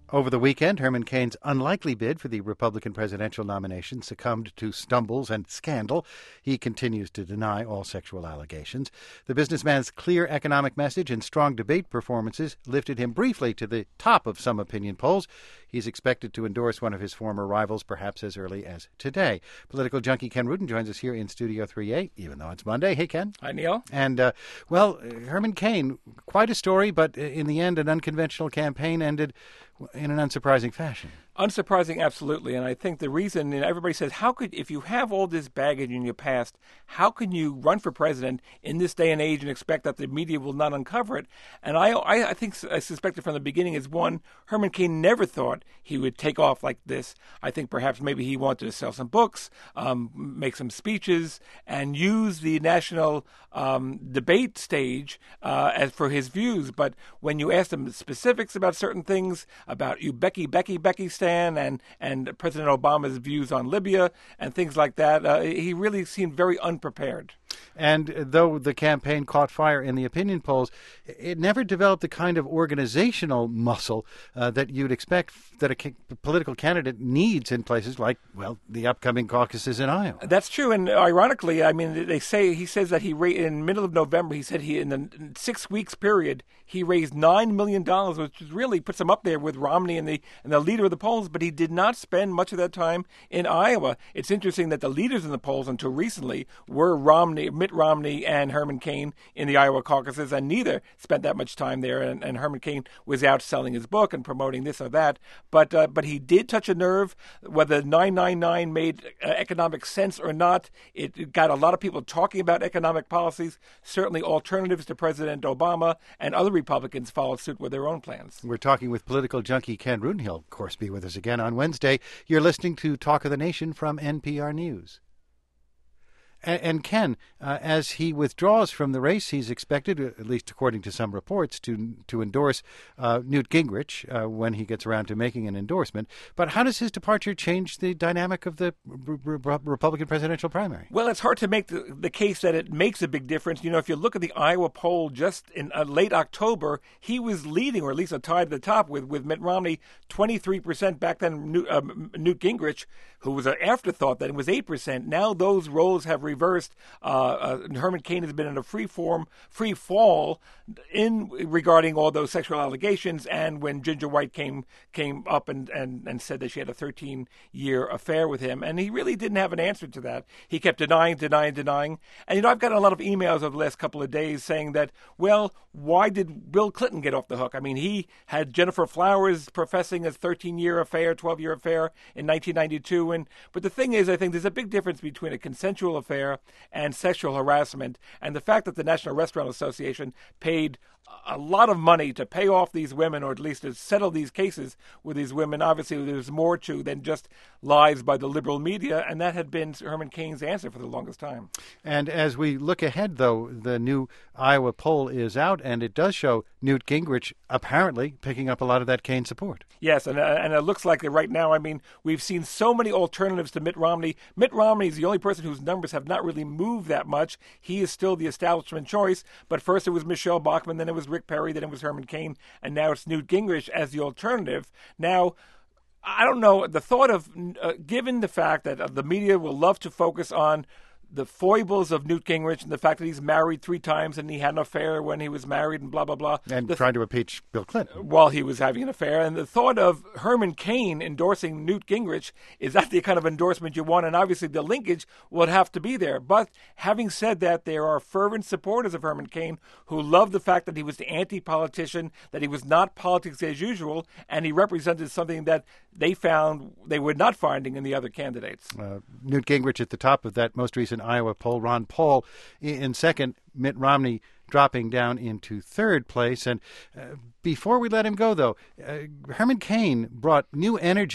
Over the weekend, Herman Cain's unlikely bid for the Republican presidential nomination succumbed to stumbles and scandal. He continues to deny all sexual allegations. The businessman's clear economic message and strong debate performances lifted him briefly to the top of some opinion polls. He's expected to endorse one of his former rivals perhaps as early as today. Political junkie Ken Rudin joins us here in Studio 3A, even though it's Monday. Hey, Ken. Hi, Neil. And, Herman Cain, quite a story, but in the end, an unconventional campaign ended in an unsurprising fashion. Unsurprising, absolutely. And I think the reason, and everybody says, if you have all this baggage in your past, how can you run for president in this day and age and expect that the media will not uncover it? And I suspected from the beginning is one, Herman Cain never thought he would take off like this. I think perhaps maybe he wanted to sell some books, make some speeches, and use the national debate stage as for his views. But when you asked him the specifics about certain things, about you Becky Stan and President Obama's views on Libya and things like that, he really seemed very unprepared. And though the campaign caught fire in the opinion polls, it never developed the kind of organizational muscle that you'd expect that a political candidate needs in places like, well, the upcoming caucuses in Iowa. That's true. And ironically, I mean, he says that in the middle of November, he said in the 6 weeks period, he raised $9 million, which really puts him up there with Romney and the leader of the polls, but he did not spend much of that time in Iowa. It's interesting that the leaders in the polls until recently were Mitt Romney and Herman Cain in the Iowa caucuses, and neither spent that much time there. And Herman Cain was out selling his book and promoting this or that. But he did touch a nerve. Whether 999 made economic sense or not, it got a lot of people talking about economic policies. Certainly alternatives to President Obama and other Republicans followed suit with their own plans. We're talking with political junkie Ken Rudin. He'll, of course, be with us again on Wednesday. You're listening to Talk of the Nation from NPR News. And Ken, as he withdraws from the race, he's expected, at least according to some reports, to endorse Newt Gingrich when he gets around to making an endorsement. But how does his departure change the dynamic of the Republican presidential primary? Well, it's hard to make the case that it makes a big difference. You know, if you look at the Iowa poll just in late October, he was leading, or at least tied at the top with Mitt Romney, 23% back then. Newt Gingrich, who was an afterthought then, was 8%. Now those roles have reversed. Herman Cain has been in a free fall regarding all those sexual allegations, and when Ginger White came up and said that she had a 13-year affair with him, and he really didn't have an answer to that. He kept denying. And, I've gotten a lot of emails over the last couple of days saying that, well, why did Bill Clinton get off the hook? I mean, he had Jennifer Flowers professing a 13-year affair, 12-year affair in 1992. But the thing is, I think there's a big difference between a consensual affair and sexual harassment. And the fact that the National Restaurant Association paid a lot of money to pay off these women, or at least to settle these cases with these women, obviously there's more to than just lies by the liberal media, and that had been Herman Cain's answer for the longest time. And as we look ahead, though, the new Iowa poll is out, and it does show Newt Gingrich apparently picking up a lot of that Cain support. Yes, and it looks like that right now. I mean, we've seen so many alternatives to Mitt Romney. Mitt Romney is the only person whose numbers have not really moved that much. He is still the establishment choice, but first it was Michelle Bachmann, then it was Rick Perry, then it was Herman Cain, and now it's Newt Gingrich as the alternative. Now, I don't know, the thought of, given the fact that the media will love to focus on the foibles of Newt Gingrich and the fact that he's married 3 times and he had an affair when he was married and blah, blah, blah. And trying to impeach Bill Clinton. While he was having an affair. And the thought of Herman Cain endorsing Newt Gingrich, is that the kind of endorsement you want? And obviously the linkage would have to be there. But having said that, there are fervent supporters of Herman Cain who love the fact that he was the anti-politician, that he was not politics as usual, and he represented something that they found they were not finding in the other candidates. Newt Gingrich at the top of that most recent Iowa poll, Ron Paul in second, Mitt Romney dropping down into third place. And before we let him go, though, Herman Cain brought new energy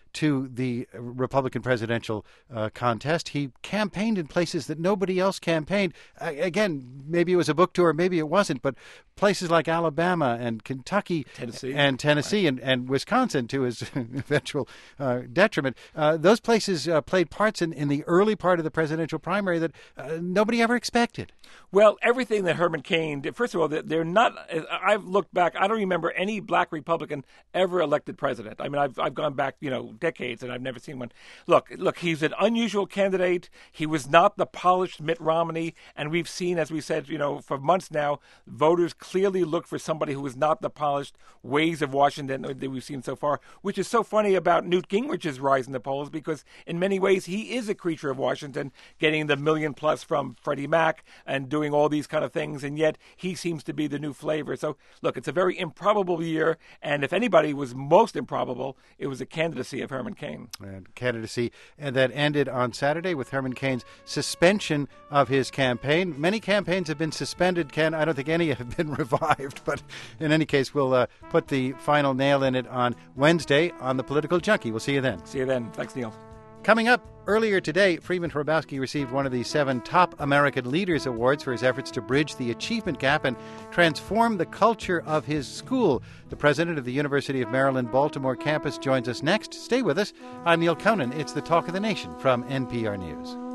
to the Republican presidential contest. He campaigned in places that nobody else campaigned. Again, maybe it was a book tour, maybe it wasn't, but places like Alabama and Kentucky Tennessee right. and Wisconsin, to his eventual detriment, those places played parts in the early part of the presidential primary that nobody ever expected. Well, everything that Herman Cain did, first of all, they're not, I've looked back, I don't remember any black Republican ever elected president. I mean, I've gone back, decades, and I've never seen one. Look, he's an unusual candidate. He was not the polished Mitt Romney, and we've seen, as we said, for months now, voters clearly look for somebody who is not the polished ways of Washington that we've seen so far, which is so funny about Newt Gingrich's rise in the polls, because in many ways he is a creature of Washington, getting the $1 million plus from Freddie Mac and doing all these kind of things, and yet he seems to be the new flavor. So, look, it's a very improbable year, and if anybody was most improbable, it was the candidacy of Herman Cain. And candidacy that ended on Saturday with Herman Cain's suspension of his campaign. Many campaigns have been suspended, Ken. I don't think any have been revived, but in any case, we'll put the final nail in it on Wednesday on The Political Junkie. We'll see you then. See you then. Thanks, Neil. Coming up, earlier today, Freeman Hrabowski received one of the 7 Top American Leaders Awards for his efforts to bridge the achievement gap and transform the culture of his school. The president of the University of Maryland, Baltimore campus joins us next. Stay with us. I'm Neil Conan. It's the Talk of the Nation from NPR News.